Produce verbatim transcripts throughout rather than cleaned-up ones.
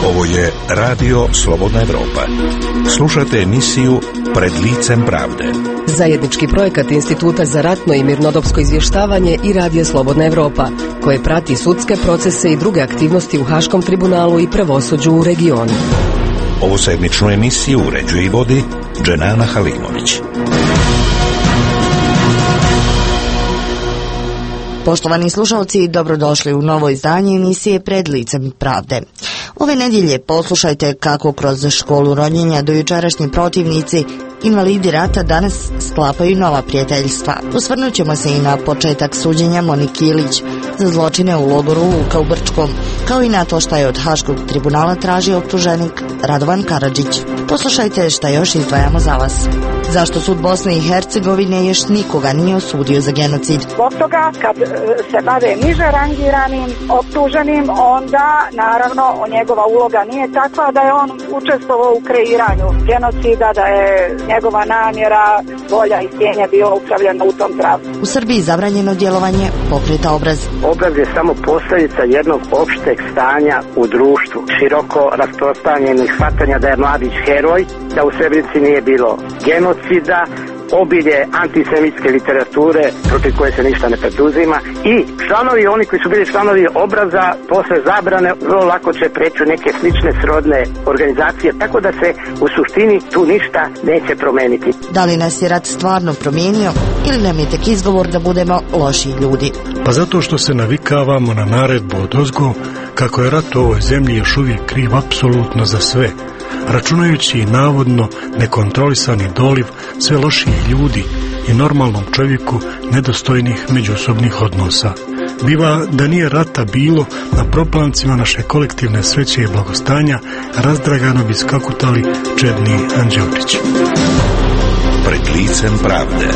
Ovo je Radio Slobodna Evropa. Slušate emisiju Pred licem pravde. Zajednički projekat Instituta za ratno i mirnodopsko izvještavanje i Radija Slobodna Evropa, koje prati sudske procese i druge aktivnosti u Haškom tribunalu i pravosuđu u regionu. Ovu sedmičnu emisiju uređuje i vodi Dženana Halimović. Poštovani slušalci, dobrodošli u novo izdanje emisije Pred licem pravde. Ove nedjelje poslušajte kako kroz školu ronjenja dojučerašnji protivnici, invalidi rata, danas sklapaju nova prijateljstva. Osvrnut ćemo se i na početak suđenja Moniki Ilić za zločine u logoru Luka u Brčkom, kao i na to šta je od Haškog tribunala tražio optuženik Radovan Karadžić. Poslušajte šta još izdvajamo za vas. Zašto sud Bosne i Hercegovine još nikoga nije osudio za genocid? Zbog toga, kad se bave niže rangiranim optuženim, onda naravno njegova uloga nije takva da je on učestvovao u kreiranju genocida, da je njegova namjera, volja i htjenje bilo upravljeno u tom pravcu. U Srbiji zabranjeno djelovanje pokreta Obraz. Obraz je samo posljedica jednog opšteg stanja u društvu, široko rasprostranjenih shvatanja da je Mladić heroj, da u Srebrenici nije bilo genocida, obilje antisemitske literature protiv koje se ništa ne preduzima i članovi, oni koji su bili članovi Obraza, posle zabrane vrlo lako će preći u neke slične srodne organizacije, tako da se u suštini tu ništa neće promeniti. Da li nas je rat stvarno promijenio ili nam je tek izgovor da budemo loši ljudi? Pa zato što se navikavamo na naredbu odozgo kako je rat u ovoj zemlji još uvijek kriv apsolutno za sve, računajući i navodno nekontrolisani doliv sve loših ljudi i normalnom čovjeku nedostojnih međusobnih odnosa. Biva da nije rata bilo, na proplancima naše kolektivne sreće i blagostanja razdragano bi skakutali čedni anđeotići. Pred licem pravde.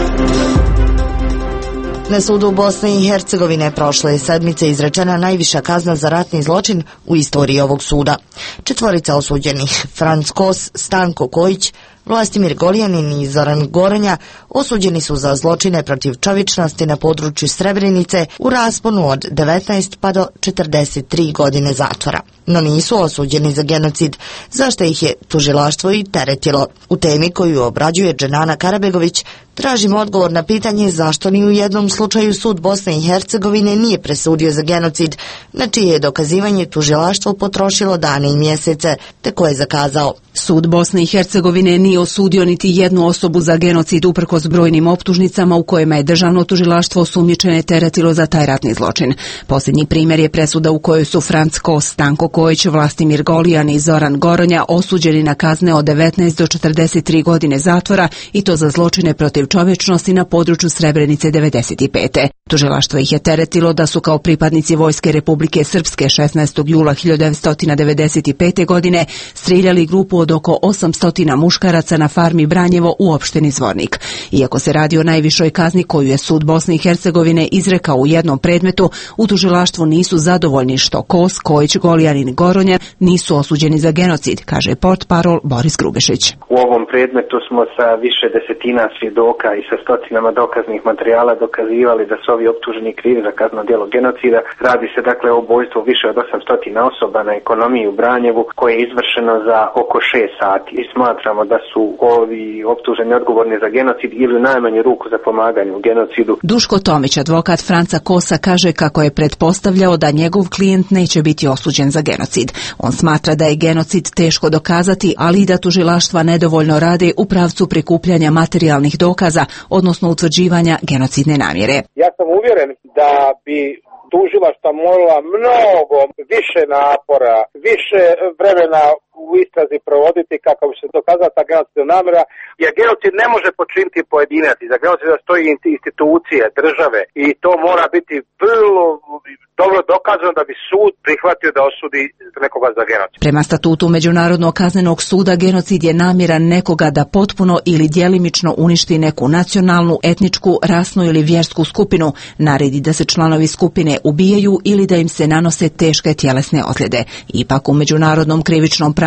Na sudu Bosne i Hercegovine prošle sedmice izrečena najviša kazna za ratni zločin u istoriji ovog suda. Četvorica osuđenih, Franc Kos, Stanko Kojić, Vlastimir Goljanin i Zoran Goronja, osuđeni su za zločine protiv čovječnosti na području Srebrenice u rasponu od devetnaest pa do četrdeset tri godine zatvora. No nisu osuđeni za genocid, zašto ih je tužilaštvo i teretilo. U temi koju obrađuje Dženana Karabegović tražimo odgovor na pitanje zašto ni u jednom slučaju sud Bosne i Hercegovine nije presudio za genocid, na čije je dokazivanje tužilaštvo potrošilo dane i mjesece, te ko je zakazao. Sud Bosne i Hercegovine nije osudio niti jednu osobu za genocid uprkos brojnim optužnicama u kojima je državno tužilaštvo osumnjičene teretilo za taj ratni zločin. Posljednji primjer je presuda u kojoj su Franc Kos, Stanko Kojić, Vlastimir Goljan i Zoran Goronja osuđeni na kazne od devetnaest do četrdeset tri godine zatvora i to za zločine protiv čovječnosti na području Srebrenice devedeset pete. Tužilaštvo ih je teretilo da su kao pripadnici Vojske Republike Srpske šesnaestog jula hiljadu devetsto devedeset pete. godine strijeljali grupu od oko osamsto muškaraca na farmi Branjevo u opštini Zvornik. Iako se radi o najvišoj kazni koju je sud Bosne i Hercegovine izrekao u jednom predmetu, u tužilaštvu nisu zadovoljni što Kos, Kojić, Goljanin i Goronja nisu osuđeni za genocid, kaže portparol Boris Grubešić. U ovom predmetu smo sa više desetina svjedoka i sa stotinama dokaznih materijala dokazivali da su ovi optuženi krivi za kazneno djelo genocida. Radi se dakle o ubojstvu više od osamsto osoba na ekonomiji u Branjevu koje je izvršeno za oko šest sati. I smatramo da su ovi optuženi odgovorni za genocid ili u najmanju ruku za pomaganje u genocidu. Duško Tomić, advokat Franca Kosa, kaže kako je pretpostavljao da njegov klijent neće biti osuđen za genocid. On smatra da je genocid teško dokazati, ali i da tužilaštva nedovoljno rade u pravcu prikupljanja materijalnih dokaza, odnosno utvrđivanja genocidne namjere. Ja sam uvjeren da bi tužilaštva morala mnogo više napora, više vremena u istrazi provoditi kako bi se dokazala ta genocidna namjera, jer genocid ne može počiniti pojedinac, za genocida stoji institucije, države i to mora biti vrlo dobro dokazano da bi sud prihvatio da osudi nekoga za genocid. Prema statutu Međunarodnog kaznenog suda genocid je namjera nekoga da potpuno ili djelimično uništi neku nacionalnu, etničku, rasnu ili vjersku skupinu, naredi da se članovi skupine ubijaju ili da im se nanose teške tjelesne ozljede. Ipak u međunarodnom krivičnom pravu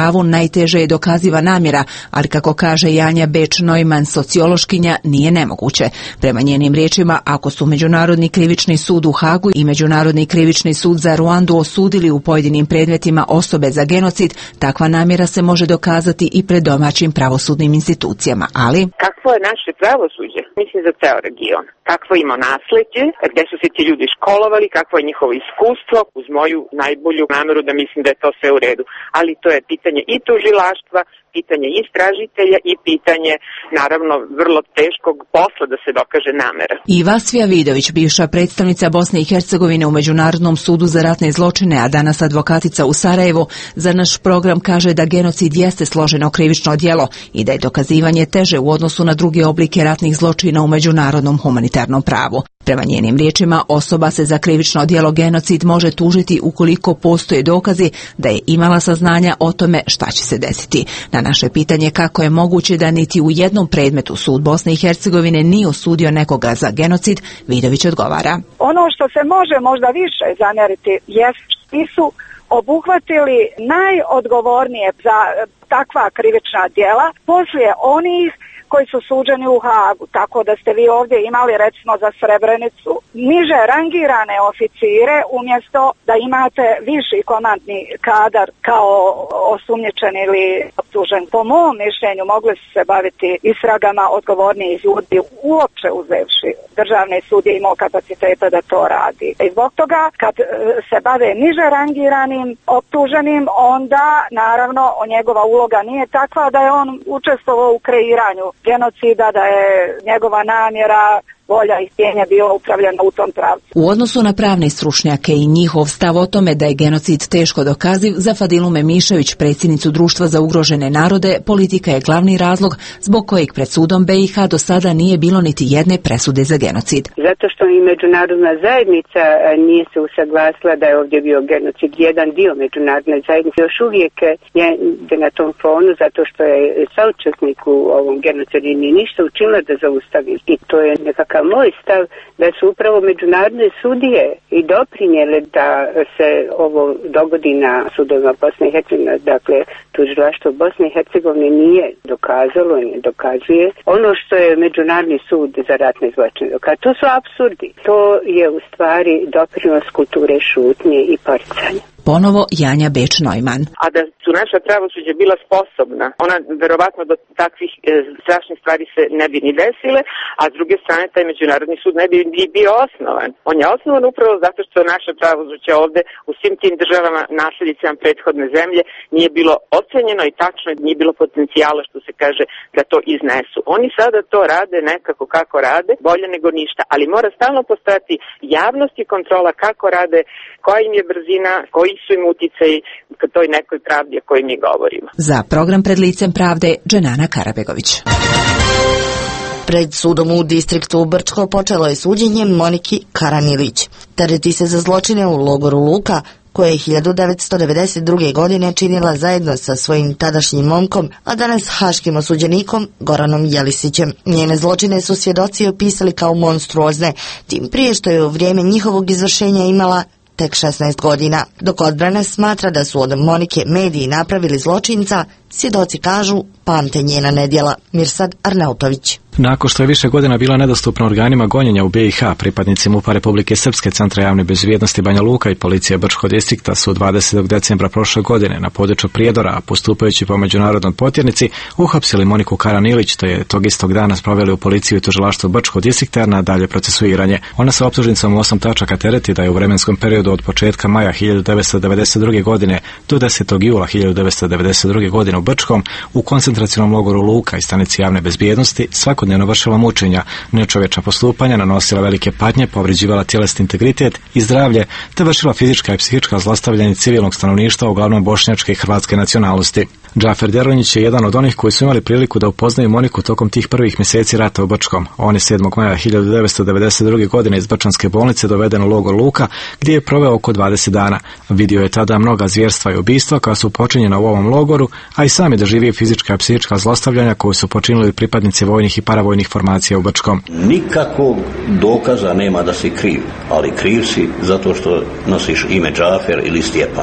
pravu najteže je dokaziva namjera, ali kako kaže Janja Beč-Neumann, sociološkinja, nije nemoguće. Prema njenim riječima, ako su Međunarodni krivični sud u Hagu i Međunarodni krivični sud za Ruandu osudili u pojedinim predmetima osobe za genocid, takva namjera se može dokazati i pred domaćim pravosudnim institucijama, ali... Kakvo je naše pravosuđe? Mislim za ceo region. Kakvo ima nasleđe, gde su se ti ljudi školovali, kakvo je njihovo iskustvo, uz moju najbolju nameru da mislim da je to sve u redu. Ali to je pitanje i tužilaštva, pitanje istražitelja i pitanje, naravno, vrlo teškog posla da se dokaže namera. I Vasfija Vidović, bivša predstavnica Bosne i Hercegovine u Međunarodnom sudu za ratne zločine, a danas advokatica u Sarajevu, za naš program kaže da genocid jeste složeno krivično djelo i da je dokazivanje teže u odnosu na druge oblike ratnih zločina u međunarodnom humanitarnom pravu. Prema njenim riječima, osoba se za krivično djelo genocid može tužiti ukoliko postoje dokazi da je imala saznanja o tome šta će se desiti. Na naše pitanje kako je moguće da niti u jednom predmetu sud Bosne i Hercegovine nije osudio nekoga za genocid, Vidović odgovara. Ono što se može možda više zamjeriti jest što su obuhvatili najodgovornije za takva krivična djela poslije onih koji su suđeni u Hagu, tako da ste vi ovdje imali recimo za Srebrenicu niže rangirane oficire umjesto da imate viši komandni kadar kao osumnjičen ili optužen. Po mom mišljenju mogli su se baviti istragama odgovornijih ljudi, uopće uzevši državni sud je imao kapaciteta da to radi. I zbog toga kad se bave niže rangiranim optuženim, onda naravno njegova uloga nije takva da je on učestvovao u kreiranju genocida, da je njegova namjera, volja i htjenje bilo upravljeno u tom pravcu. U odnosu na pravne stručnjake i njihov stav o tome da je genocid teško dokaziv, za Fadilu Memišević, predsjednicu Društva za ugrožene narode, politika je glavni razlog zbog kojeg pred sudom B i H do sada nije bilo niti jedne presude za genocid. Zato što i međunarodna zajednica nije se usaglasila da je ovdje bio genocid. Jedan dio međunarodne zajednice još uvijek je na tom fonu zato što je saučesnik u ovom genocidu i nije ništa učinila da zaustavi. I to je nekakav moj stav da su upravo međunarodne sudije i doprinijele da se ovo dogodi na sudovima Bosne i Hercegovine. Dakle, tužilaštvo Bosne i Hercegovine nije dokazalo i ne dokazuje ono što je Međunarodni sud za ratne zločine dokazao. To su apsurdi. To je u stvari doprinos kulture šutnje i poricanja. Ponovo Janja Beč-Neumann. A da su naša pravosuđe bila sposobna, ona verovatno do takvih e, strašnih stvari se ne bi ni desile, a s druge strane taj Međunarodni sud ne bi ni bio osnovan. On je osnovan upravo zato što naše pravosuđe ovde u svim tim državama nasljednicama prethodne zemlje nije bilo ocenjeno i tačno nije bilo potencijala, što se kaže, da to iznesu. Oni sada to rade nekako kako rade, bolje nego ništa, ali mora stalno postojati javnost i kontrola kako rade, koja im je brzina, koji su im uticaji ka toj nekoj pravdi o kojoj mi govorimo. Za program Pred licem pravde, Dženana Karabegović. Pred sudom u distriktu Brčko počelo je suđenje Moniki Karanilić. Tereti se za zločine u logoru Luka, koje je hiljadu devetsto devedeset druge. godine činila zajedno sa svojim tadašnjim momkom, a danas haškim osuđenikom Goranom Jelisićem. Njene zločine su svjedoci opisali kao monstruozne, tim prije što je u vrijeme njihovog izvršenja imala tek šesnaest godina. Dok odbrana smatra da su od Monike mediji napravili zločinca, svjedoci kažu pamte njena nedjela. Mirsad Arnautović. Nakon što je više godina bila nedostupna organima gonjenja u B i H, pripadnici MUP-a Republike Srpske, Centra javne bezbjednosti Banja Luka i policije Brčkog distrikta su dvadesetog decembra prošle godine na području Prijedora, postupajući po međunarodnoj potjernici, uhapsili Moniku Karanilić, te je tog istog dana sproveli u policiju i tužilaštvo Brčkog distrikta na dalje procesuiranje. Ona se optužnicom u osam tačaka tereti da je u vremenskom periodu od početka maja hiljadu devetsto devedeset druge. godine do desetog jula hiljadu devetsto devedeset druge. godine u Brčkom u koncentracionom logoru Luka i stanici javne bezbjednosti svakodnevno vršila mučenja, nečovječna postupanja, nanosila velike patnje, povređivala tjelesni integritet i zdravlje, te vršila fizička i psihička zlostavljanja civilnog stanovništva, uglavnom bošnjačke i hrvatske nacionalnosti. Džafer Deronić je jedan od onih koji su imali priliku da upoznaju Moniku tokom tih prvih mjeseci rata u Brčkom. On je sedmog maja hiljadu devetsto devedeset druge. godine iz Brčanske bolnice doveden u logor Luka, gdje je proveo oko dvadeset dana. Vidio je tada mnoga zvjerstva i ubistva koja su počinjena u ovom logoru, a i sam je doživio fizička i psihička zlostavljanja koju su počinili pripadnici vojnih i paravojnih formacija u Brčkom. Nikakvog dokaza nema da si kriv, ali kriv si zato što nosiš ime Džafer ili Stjepan.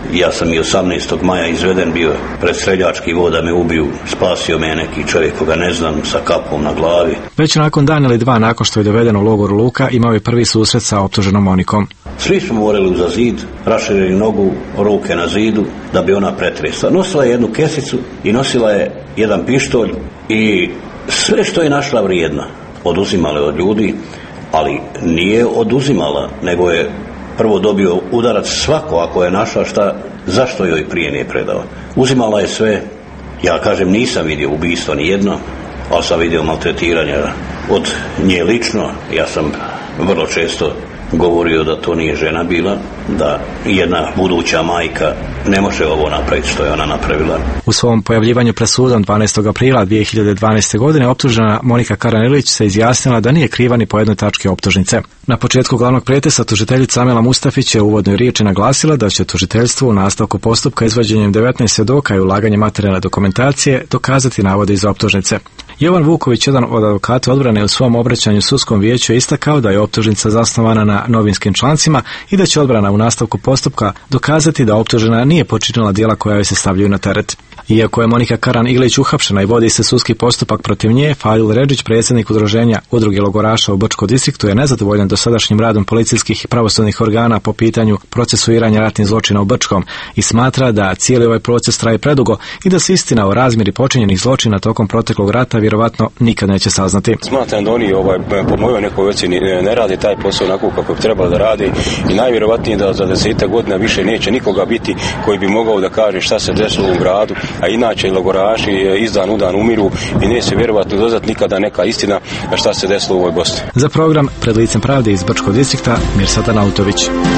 Ja sam i osamnaestog maja izveden bio pred streljački vod da me ubiju. Spasio me neki čovjek koga ne znam sa kapom na glavi. Već nakon dan ili dva nakon što je doveden u logor Luka imao je prvi susret sa optuženom Monikom. Svi smo morali uza zid, raširili nogu, ruke na zidu da bi ona pretresla. Nosila je jednu kesicu i nosila je jedan pištolj i sve što je našla vrijedno oduzimala je od ljudi, ali nije oduzimala, nego je prvo dobio udarac svako ako je našla šta, zašto joj prije nije predao. Uzimala je sve, ja kažem nisam vidio ubistvo ni jedno, ali sam vidio maltretiranja od nje lično. Ja sam vrlo često govorio da to nije žena bila, da jedna buduća majka ne može ovo napraviti što je ona napravila. U svom pojavljivanju pred sudom dvanaestog aprila dvije hiljade dvanaeste. godine optužena Monika Karan-Ilić se izjasnila da nije kriva ni po jednoj tački optužnice. Na početku glavnog pretresa tužiteljica Amela Mustafić je u uvodnoj riječi naglasila da će tužiteljstvo u nastavku postupka izvođenjem devetnaest svjedoka i ulaganjem materijalne dokumentacije dokazati navode iz optužnice. Jovan Vuković, jedan od advokata odbrane, u svom obraćanju sudskom vijeću je istakao da je optužnica zasnovana na novinskim člancima i da će odbrana u nastavku postupka dokazati da optužena nije počinila djela koja joj se stavljaju na teret. Iako je Monika Karan-Ilić uhapšena i vodi se sudski postupak protiv nje, Fadil Redžić, predsjednik udruženja Udruge logoraša u Brčkom distriktu, je nezadovoljan dosadašnjim radom policijskih i pravosudnih organa po pitanju procesuiranja ratnih zločina u Brčkom i smatra da cijeli ovaj proces traje predugo i da se istina o razmjeri počinjenih zločina tokom proteklog rata vjerovatno nikad neće saznati. Smatram da oni ovaj, po mojoj nekoj ocjeni ne radi taj posao onako kako bi trebalo da radi i najvjerovatnije da za desetak godina više neće nikoga biti koji bi mogao da kaže šta se desilo u gradu, a inače logoraši iz dan u dan umiru i neće se vjerovatno doznati nikada neka istina šta se desilo u ovoj Bosni. Za program Pred licem pravde iz Brčkog distrikta Mirsad Nautović.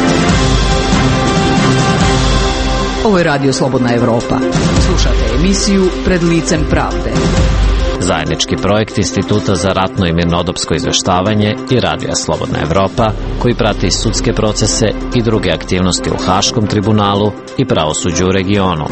Ovo je Radio Slobodna Evropa. Slušate emisiju Pred licem pravde. Zajednički projekt Instituta za ratno i mirnodopsko izveštavanje i Radija Slobodna Evropa, koji prati sudske procese i druge aktivnosti u Haškom tribunalu i pravosuđu u regionu.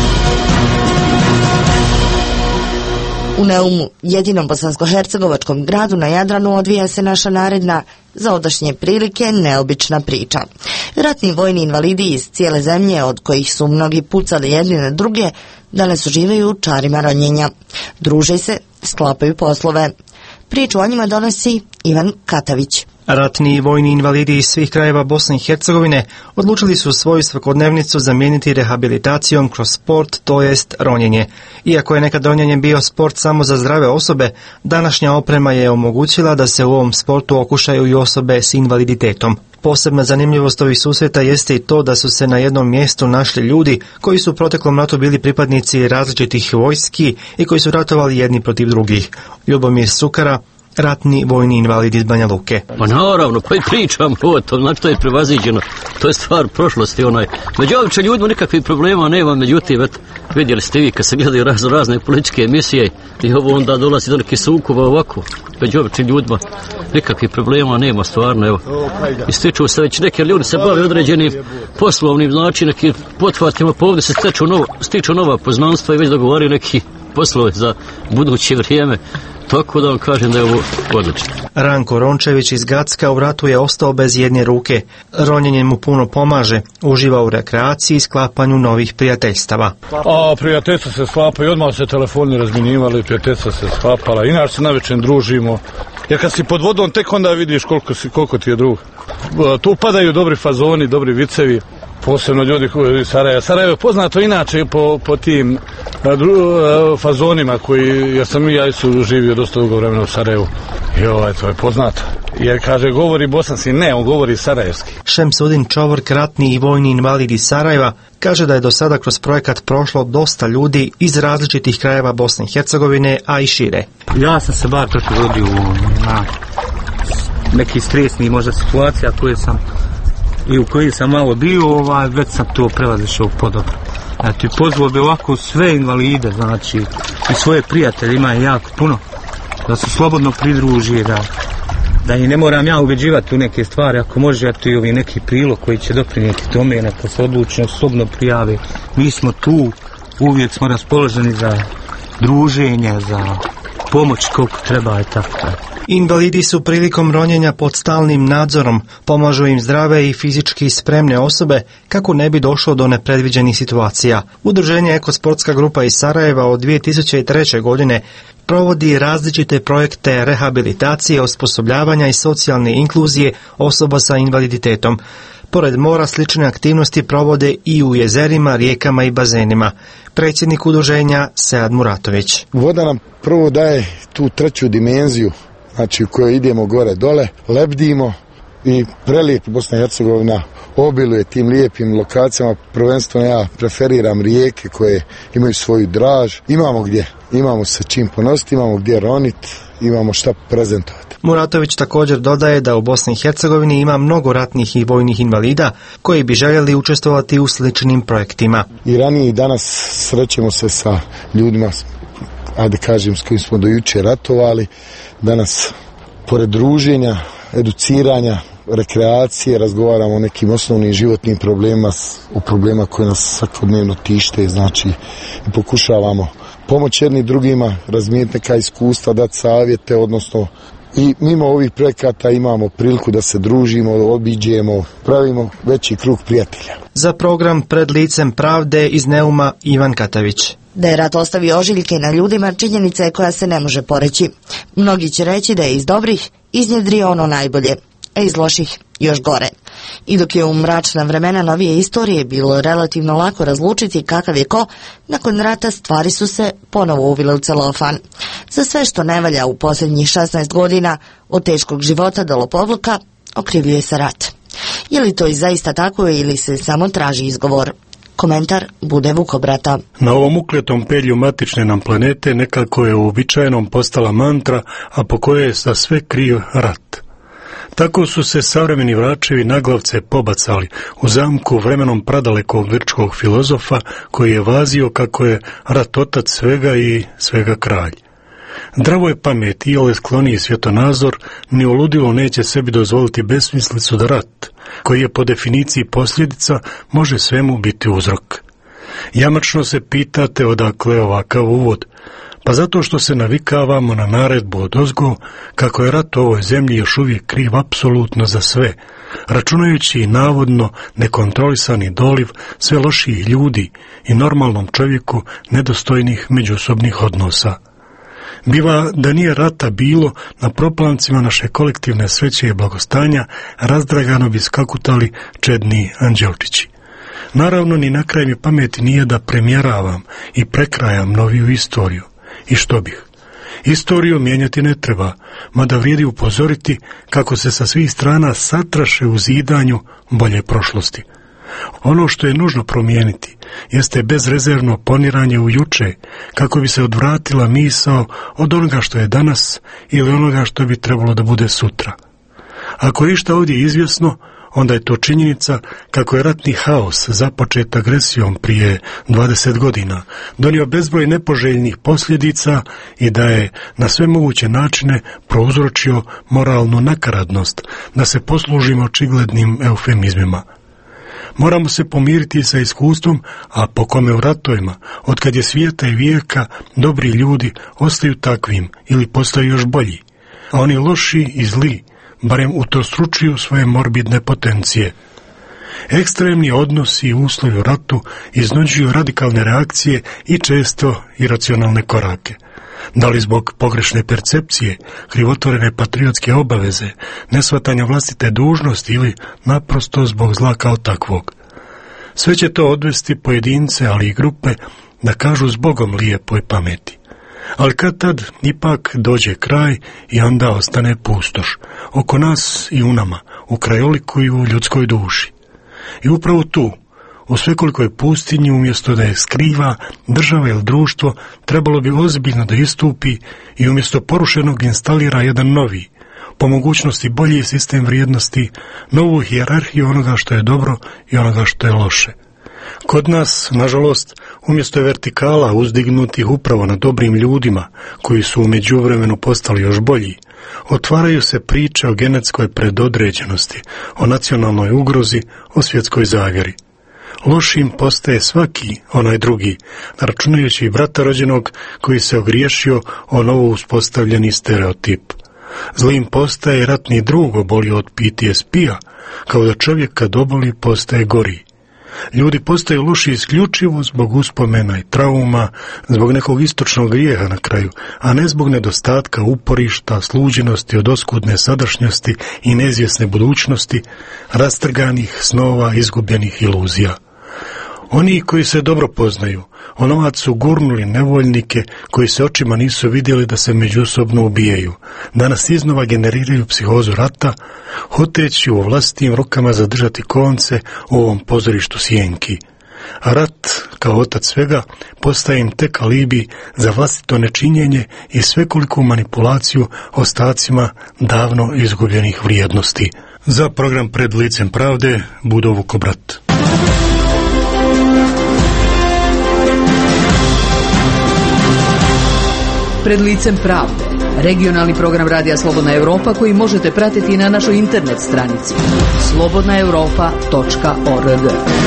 U Neumu, jedinom bosansko-hercegovačkom gradu na Jadranu, odvija se naša naredna, za odašnje prilike, neobična priča. Ratni vojni invalidi iz cijele zemlje, od kojih su mnogi pucali jedni na druge, danas uživaju u čarima ronjenja. Druže se, sklapaju poslove. Priču o njima donosi Ivan Katavić. Ratni i vojni invalidi iz svih krajeva Bosne i Hercegovine odlučili su svoju svakodnevnicu zamijeniti rehabilitacijom kroz sport, to jest ronjenje. Iako je nekad ronjenje bio sport samo za zdrave osobe, današnja oprema je omogućila da se u ovom sportu okušaju i osobe s invaliditetom. Posebna zanimljivost ovih susreta jeste i to da su se na jednom mjestu našli ljudi koji su u proteklom ratu bili pripadnici različitih vojski i koji su ratovali jedni protiv drugih. Ljubomir Sukara, ratni vojni invalid iz Banja Luke. Pa naravno, pa i pričam o tom, znači to je prevaziđeno, to je stvar prošlosti onaj. Među običnim ljudima nikakvih problema nema, međutim, et, vidjeli ste vi kad se gledaju raz, razne političke emisije i ovo onda dolazi do nekih sukoba ovako. Među običnim ljudima nikakvih problema nema, stvarno, evo. Ističu se već neke ljudi se bave određenim poslovnim, znači nekim pothvatima, pa ovdje se stiču, novo, stiču nova poznanstva i već dogovaraju neki poslove za buduće vrijeme. Tako da vam kažem da je ovo odlično. Ranko Rončević iz Gacka u ratu je ostao bez jedne ruke. Ronjenje mu puno pomaže, uživa u rekreaciji i sklapanju novih prijateljstava. A prijateljstva se sklapaju, odmah se telefoni razminjivali, prijateljstva se sklapala, inače se navečer družimo. Jer kad si pod vodom tek onda vidiš koliko, si, koliko ti je drug. Tu padaju dobri fazoni, dobri vicevi. Posebno ljudi koji iz Sarajeva. Sarajevo je poznato inače po, po tim dru, fazonima koji, jer sam i ja su živio dosta dugo vremena u Sarajevu. I ovaj, to je poznato. Jer kaže, govori bosanski, ne, on govori sarajevski. Šemsudin Čovork, ratni i vojni invalid iz Sarajeva, kaže da je do sada kroz projekat prošlo dosta ljudi iz različitih krajeva Bosne i Hercegovine, a i šire. Ja sam se bar tako rodio na neki stresni možda situacija koje sam i u kojoj sam malo bio, ovaj, već sam to prevazišao podobro. Znači, pozvao bi ovako sve invalide, znači, i svoje prijatelje, ima jako puno, da se slobodno pridruži, da, da i ne moram ja ubeđivati u neke stvari, ako može, eto i ovi neki prilog koji će doprinijeti tome, neka se odlučno slobodno prijave. Mi smo tu, uvijek smo raspoloženi za druženje, za pomoć koliko treba je tako. Invalidi su prilikom ronjenja pod stalnim nadzorom, pomažu im zdrave i fizički spremne osobe kako ne bi došlo do nepredviđenih situacija. Udruženje Ekosportska grupa iz Sarajeva od dvije tisuće treće. godine provodi različite projekte rehabilitacije, osposobljavanja i socijalne inkluzije osoba sa invaliditetom. Pored mora slične aktivnosti provode i u jezerima, rijekama i bazenima. Predsjednik udruženja Sead Muratović. Voda nam prvo daje tu treću dimenziju, znači u kojoj idemo gore dole, lebdimo i prelijep Bosna i Hercegovina obiluje tim lijepim lokacijama. Prvenstveno ja preferiram rijeke koje imaju svoju draž. Imamo gdje, imamo se čim ponositi, imamo gdje roniti, imamo šta prezentovati. Muratović također dodaje da u Bosni i Hercegovini ima mnogo ratnih i vojnih invalida koji bi željeli učestvovati u sličnim projektima. I ranije i danas srećemo se sa ljudima, ajde kažem, s kojim smo do juče ratovali. Danas, pored druženja, educiranja, rekreacije, razgovaramo o nekim osnovnim životnim problemima, o problema koje nas svakodnevno tište, znači i pokušavamo pomoći jedni drugima, razmijeniti neka iskustva, dati savjete, odnosno i mimo ovih projekata imamo priliku da se družimo, obiđemo, pravimo veći krug prijatelja. Za program Pred licem pravde iz Neuma Ivan Katavić. Da je rat ostavio ožiljke na ljudima, činjenica je koja se ne može poreći. Mnogi će reći da je iz dobrih iznjedrio ono najbolje, a iz loših još gore. I dok je u mračna vremena novije istorije bilo relativno lako razlučiti kakav je ko, nakon rata stvari su se ponovo uvile u celofan. Za sve što ne valja u posljednjih šesnaest godina, od teškog života do lopovluka, okrivljuje se rat. Je li to i zaista tako ili se samo traži izgovor? Komentar Bude Vukobrata. Na ovom ukletom pelju matične nam planete nekako je uobičajenom postala mantra, a po kojoj je za sve kriv rat. Tako su se savremeni vračevi naglavce pobacali u zamku vremenom pradalekog grčkog filozofa koji je vazio kako je rat otac svega i svega kralj. Zdravo je pamet i ole skloniji svjetonazor, ni u ludilu neće sebi dozvoliti besmislicu da rat, koji je po definiciji posljedica, može svemu biti uzrok. Jamačno se pitate odakle ovakav uvod. Pa zato što se navikavamo na naredbu odozgo kako je rat u ovoj zemlji još uvijek kriv apsolutno za sve, računajući i navodno nekontrolisani doliv sve loših ljudi i normalnom čovjeku nedostojnih međusobnih odnosa. Biva da nije rata bilo, na proplancima naše kolektivne sreće i blagostanja razdragano bi skakutali čedni anđelčići. Naravno, ni na kraj mi pameti nije da premjeravam i prekrajam noviju istoriju. I što bih? Istoriju mijenjati ne treba, mada vrijedi upozoriti kako se sa svih strana satraše u zidanju bolje prošlosti. Ono što je nužno promijeniti jeste bezrezervno poniranje u juče, kako bi se odvratila misao od onoga što je danas ili onoga što bi trebalo da bude sutra. Ako je išta ovdje izvjesno, onda je to činjenica kako je ratni haos započet agresijom prije dvadeset godina donio bezbroj nepoželjnih posljedica i da je na sve moguće načine prouzročio moralnu nakaradnost, da se poslužimo očiglednim eufemizmima. Moramo se pomiriti sa iskustvom, a po kome u ratovima, otkad je svijeta i vijeka, dobri ljudi ostaju takvim ili postaju još bolji, a oni loši i zli barem utrostručuju svoje morbidne potencije. Ekstremni odnosi i uslovi u ratu iznuđuju radikalne reakcije i često iracionalne korake. Da li zbog pogrešne percepcije, krivotvorene patriotske obaveze, neshvatanja vlastite dužnosti ili naprosto zbog zla kao takvog. Sve će to odvesti pojedince, ali i grupe, da kažu zbogom lijepoj pameti. Ali kad tad ipak dođe kraj i onda ostane pustoš, oko nas i u nama, u krajoliku i u ljudskoj duši. I upravo tu, u svekolikoj pustinji, umjesto da je skriva, država ili društvo trebalo bi ozbiljno da istupi i umjesto porušenog instalira jedan novi, po mogućnosti bolji sistem vrijednosti, novu hijerarhiju onoga što je dobro i onoga što je loše. Kod nas, nažalost, umjesto vertikala uzdignutih upravo na dobrim ljudima, koji su u međuvremenu postali još bolji, otvaraju se priče o genetskoj predodređenosti, o nacionalnoj ugrozi, o svjetskoj zavjeri. Lošim postaje svaki onaj drugi, računajući i brata rođenog koji se ogriješio o novo uspostavljeni stereotip. Zlim postaje ratni drug obolio od P T S P-a, kao da čovjek kad oboli postaje gori. Ljudi postaju loši isključivo zbog uspomena i trauma, zbog nekog istočnog grijeha na kraju, a ne zbog nedostatka uporišta, sluđenosti od oskudne sadašnjosti i neizvjesne budućnosti, rastrganih snova, izgubljenih iluzija. Oni koji se dobro poznaju, onomad su gurnuli nevoljnike koji se očima nisu vidjeli da se međusobno ubijaju. Danas iznova generiraju psihozu rata, hoteći u vlastitim rukama zadržati konce u ovom pozorištu sjenki. A rat, kao otac svega, postaje im tek alibi za vlastito nečinjenje i svekoliku manipulaciju ostacima davno izgubljenih vrijednosti. Za program Pred licem pravde, Budo Vukobrat. Pred licem pravde, regionalni program Radija Slobodna Evropa koji možete pratiti na našoj internet stranici slobodna europa tačka org.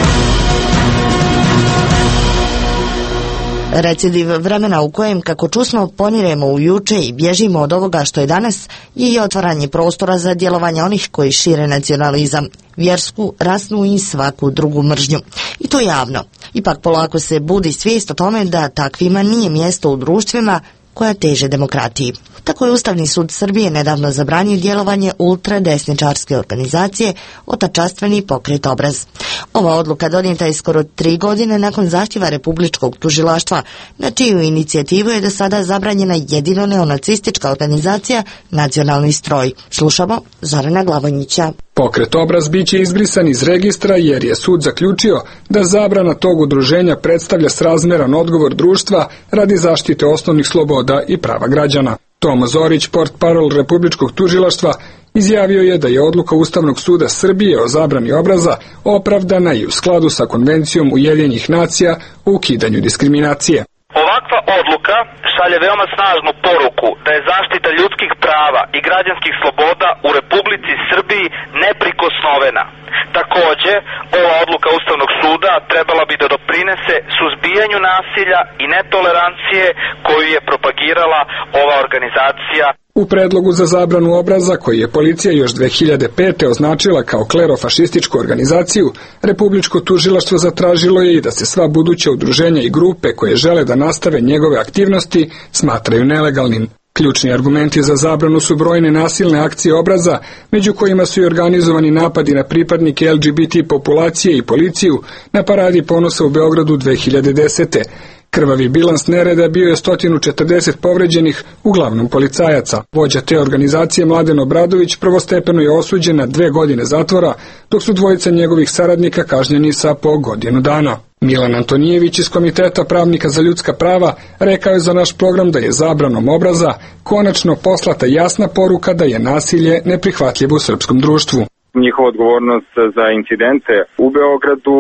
Recidiv vremena u kojem, kako čusmo, poniremo u juče i bježimo od ovoga što je danas, je i otvaranje prostora za djelovanje onih koji šire nacionalizam, vjersku, rasnu i svaku drugu mržnju. I to javno. Ipak polako se budi svijest o tome da takvima nije mjesto u društvima koja teže demokratiji. Tako je Ustavni sud Srbije nedavno zabranio djelovanje ultradesničarske organizacije Otačastveni pokret Obraz. Ova odluka donijeta je skoro tri godine nakon zahtjeva Republičkog tužilaštva, na čiju inicijativu je do sada zabranjena jedino neonacistička organizacija Nacionalni stroj. Slušamo Zorana Glavonjića. Pokret Obraz biće izbrisan iz registra jer je sud zaključio da zabrana tog udruženja predstavlja srazmjeran odgovor društva radi zaštite osnovnih sloboda i prava građana. Tomo Zorić, portparol Republičkog tužilaštva, izjavio je da je odluka Ustavnog suda Srbije o zabrani Obraza opravdana i u skladu sa Konvencijom Ujedinjenih nacija o ukidanju diskriminacije. Ovakva odluka šalje veoma snažnu poruku da je zaštita ljudskih prava i građanskih sloboda u Republici Srbiji neprikosnovena. Također, ova odluka Ustavnog suda trebala bi da doprinese suzbijanju nasilja i netolerancije koju je propagirala ova organizacija. U predlogu za zabranu Obraza, koji je policija još dve hiljade pete označila kao klerofašističku organizaciju, Republičko tužilaštvo zatražilo je i da se sva buduća udruženja i grupe koje žele da nastave njegove aktivnosti smatraju nelegalnim. Ključni argumenti za zabranu su brojne nasilne akcije Obraza, među kojima su i organizovani napadi na pripadnike L G B T populacije i policiju na Paradi ponosa u Beogradu dve hiljade desete. Krvavi bilans nereda bio je sto četrdeset povređenih, uglavnom policajaca. Vođa te organizacije Mladen Obradović prvostepeno je osuđen na dve godine zatvora, dok su dvojica njegovih saradnika kažnjeni sa po godinu dana. Milan Antonijević iz Komiteta pravnika za ljudska prava rekao je za naš program da je zabranom Obraza konačno poslata jasna poruka da je nasilje neprihvatljivo u srpskom društvu. Njihova odgovornost za incidente u Beogradu,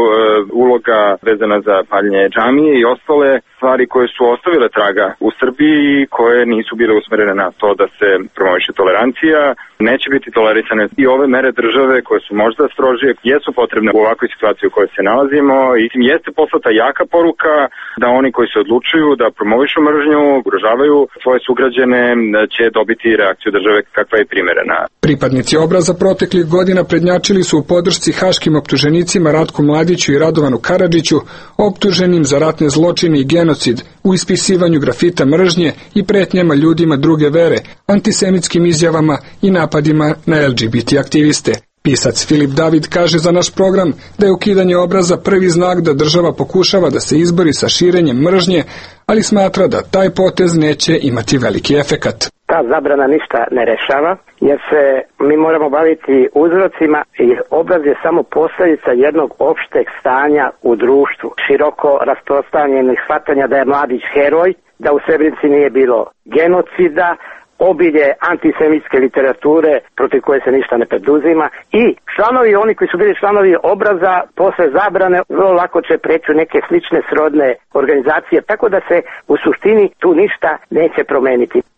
uloga vezana za paljenje džamije i ostale stvari koje su ostavile traga u Srbiji i koje nisu bile usmerene na to da se promoviše tolerancija, neće biti tolerisane. I ove mere države koje su možda strožije jesu potrebne u ovakvoj situaciji u kojoj se nalazimo i tim jeste poslata jaka poruka da oni koji se odlučuju da promovišu mržnju, ugrožavaju svoje sugrađane, će dobiti reakciju države kakva je primerena. Pripadnici Obraza proteklih godina prednjačili su u podršci haškim optuženicima Ratku Mladiću i Radovanu Karadžiću, optuženim za ratne zločine i genocid, u ispisivanju grafita mržnje i pretnjama ljudima druge vere, antisemitskim izjavama i napadima na L G B T aktiviste. Pisac Filip David kaže za naš program da je ukidanje Obraza prvi znak da država pokušava da se izbori sa širenjem mržnje, ali smatra da taj potez neće imati veliki efekat. Ta zabrana ništa ne rešava, jer se mi moramo baviti uzrocima i Obraz je samo posljedica jednog opšteg stanja u društvu. Široko rasprostranjenih shvatanja da je Mladić heroj, da u Srebrenici nije bilo genocida, obilje antisemitske literature protiv koje se ništa ne preduzima i članovi, oni koji su bili članovi Obraza, posle zabrane vrlo lako će preći u neke slične srodne organizacije, tako da se u suštini tu ništa neće promeniti.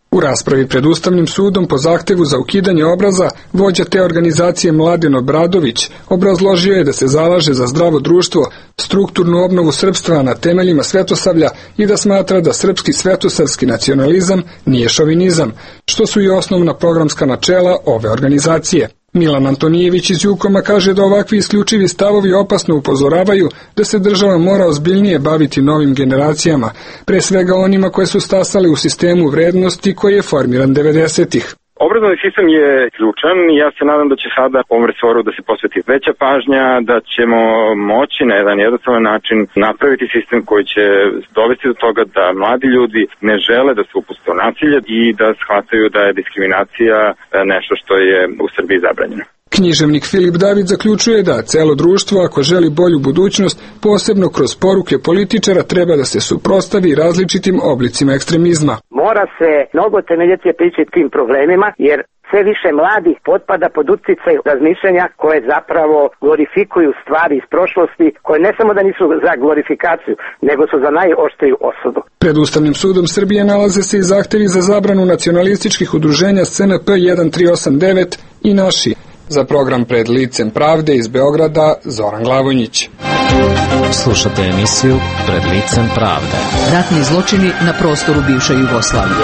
U raspravi pred Ustavnim sudom po zahtevu za ukidanje obraza, vođa te organizacije Mladen Obradović obrazložio je da se zalaže za zdravo društvo, strukturnu obnovu srpstva na temeljima svetosavlja i da smatra da srpski svetosavski nacionalizam nije šovinizam, što su i osnovna programska načela ove organizacije. Milan Antonijević iz Jukoma kaže da ovakvi isključivi stavovi opasno upozoravaju da se država mora ozbiljnije baviti novim generacijama, pre svega onima koje su stasale u sistemu vrednosti koji je formiran devedesetih. Obrazovni sistem je ključan i ja se nadam da će sada ovom resoru da se posveti veća pažnja, da ćemo moći na jedan jednostavan način napraviti sistem koji će dovesti do toga da mladi ljudi ne žele da se upuste u nasilje i da shvataju da je diskriminacija nešto što je u Srbiji zabranjeno. Književnik Filip David zaključuje da celo društvo, ako želi bolju budućnost, posebno kroz poruke političara, treba da se suprotstavi različitim oblicima ekstremizma. Mora se mnogo temeljitije pričati tim problemima, jer sve više mladih potpada pod uticaj razmišljanja koje zapravo glorifikuju stvari iz prošlosti, koje ne samo da nisu za glorifikaciju, nego su za najoštriju osudu. Pred Ustavnim sudom Srbije nalaze se i zahtevi za zabranu nacionalističkih udruženja S N P jedan tri osam devet i Naši. Za program Pred licem pravde iz Beograda, Zoran Glavonjić. Slušate emisiju Pred licem pravde. Ratni zločini na prostoru bivše Jugoslavije.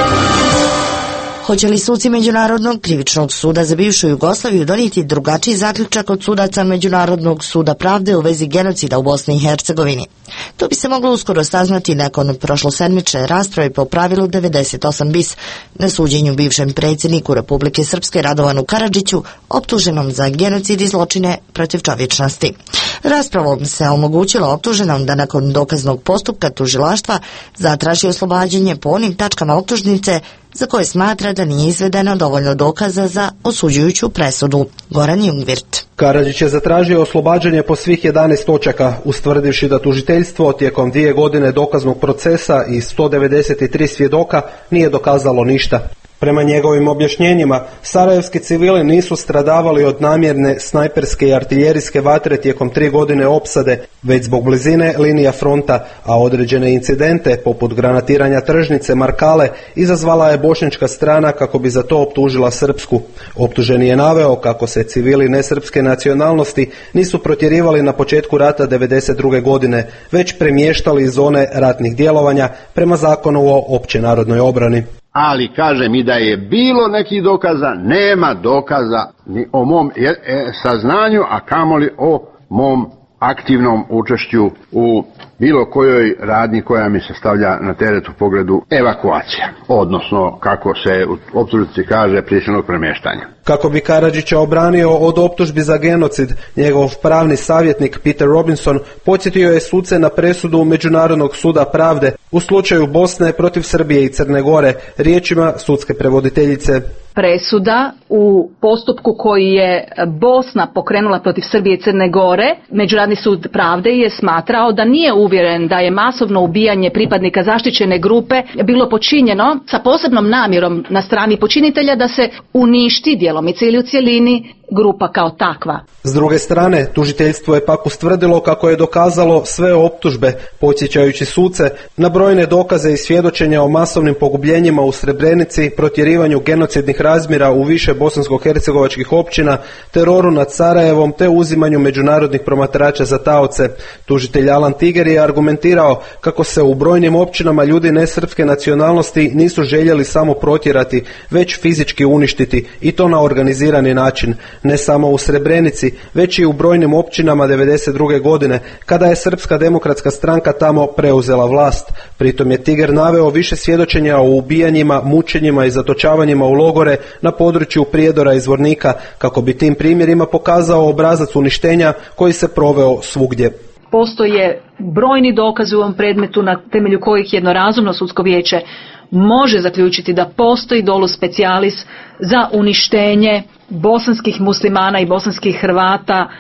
Hoće li suci Međunarodnog krivičnog suda za bivšu Jugoslaviju donijeti drugačiji zaključak od sudaca Međunarodnog suda pravde u vezi genocida u Bosni i Hercegovini? To bi se moglo uskoro saznati nakon prošlosedmične rasprave po pravilu devedeset osam bis na suđenju bivšem predsjedniku Republike Srpske Radovanu Karadžiću, optuženom za genocid i zločine protiv čovječnosti. Raspravom se omogućilo optuženom da nakon dokaznog postupka tužilaštva zatraži oslobađanje po onim tačkama optužnice za koje smatra da nije izvedeno dovoljno dokaza za osuđujuću presudu. Goran Jungvirt. Karadžić je zatražio oslobađanje po svih jedanaest točaka, ustvrdivši da tužiteljstvo tijekom dvije godine dokaznog procesa i sto devedeset tri svjedoka nije dokazalo ništa. Prema njegovim objašnjenjima, sarajevski civili nisu stradavali od namjerne snajperske i artiljerijske vatre tijekom tri godine opsade, već zbog blizine linija fronta, a određene incidente, poput granatiranja tržnice Markale, izazvala je bošnjačka strana kako bi za to optužila srpsku. Optuženi je naveo kako se civili nesrpske nacionalnosti nisu protjerivali na početku rata devedeset druge godine, već premještali iz zone ratnih djelovanja prema zakonu o općenarodnoj obrani. Ali kažem i da je bilo nekih dokaza, nema dokaza ni o mom saznanju, a kamoli o mom aktivnom učešću u bilo kojoj radnji koja mi se stavlja na teret u pogledu evakuacija, odnosno kako se u optužnici kaže prisilnog premještanja. Kako bi Karadžića obranio od optužbi za genocid, njegov pravni savjetnik Peter Robinson podsjetio je suce na presudu Međunarodnog suda pravde u slučaju Bosne protiv Srbije i Crne Gore, riječima sudske prevoditeljice. Presuda u postupku koji je Bosna pokrenula protiv Srbije i Crne Gore, Međunarodni sud pravde je smatrao da nije uvjeren da je masovno ubijanje pripadnika zaštićene grupe bilo počinjeno sa posebnom namjerom na strani počinitelja da se uništi djelomice ili u cjelini grupa kao takva. S druge strane, tužiteljstvo je pak ustvrdilo kako je dokazalo sve optužbe, podsjećajući suce na brojne dokaze i svjedočenja o masovnim pogubljenjima u Srebrenici, protjerivanju genocidnih razmjera u više bosansko-hercegovačkih općina, teroru nad Sarajevom te uzimanju međunarodnih promatrača za taoce. Tužitelj Alan Tiger je argumentirao kako se u brojnim općinama ljudi nesrpske nacionalnosti nisu željeli samo protjerati, već fizički uništiti i to na organizirani način. Ne samo u Srebrenici, već i u brojnim općinama devedeset druge godine, kada je Srpska demokratska stranka tamo preuzela vlast. Pritom je Tiger naveo više svjedočenja o ubijanjima, mučenjima i zatočavanjima u logore na području Prijedora i Zvornika, kako bi tim primjerima pokazao obrazac uništenja koji se proveo svugdje. Postoje brojni dokazi u ovom predmetu na temelju kojih jedno razumno sudsko vijeće može zaključiti da postoji dolus specialis za uništenje bosanskih muslimana i bosanskih Hrvata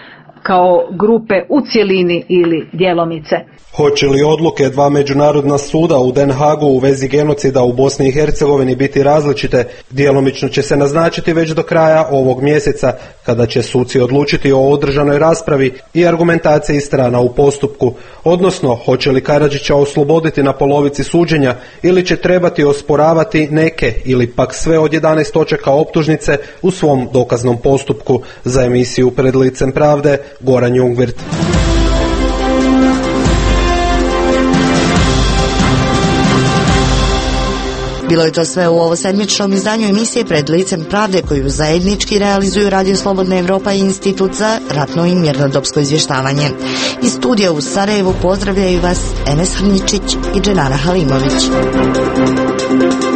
kao grupe u cjelini ili djelomice. Hoće li odluke dva međunarodna suda u Den Haagu u vezi genocida u Bosni i Hercegovini biti različite, djelomično će se naznačiti već do kraja ovog mjeseca, kada će suci odlučiti o održanoj raspravi i argumentaciji strana u postupku, odnosno hoće li Karadžića osloboditi na polovici suđenja ili će trebati osporavati neke ili pak sve od jedanaest točaka optužnice u svom dokaznom postupku. Za emisiju Pred licem pravde, Goran Jungwirth. Bilo je to sve u ovosedmičnom izdanju emisije Pred licem pravde, koju zajednički realizuju Radio Slobodna Evropa i Institut za ratno i mirnodopsko izvještavanje. Iz studija u Sarajevu pozdravljaju vas Enes Hrničić i Dženana Halimović.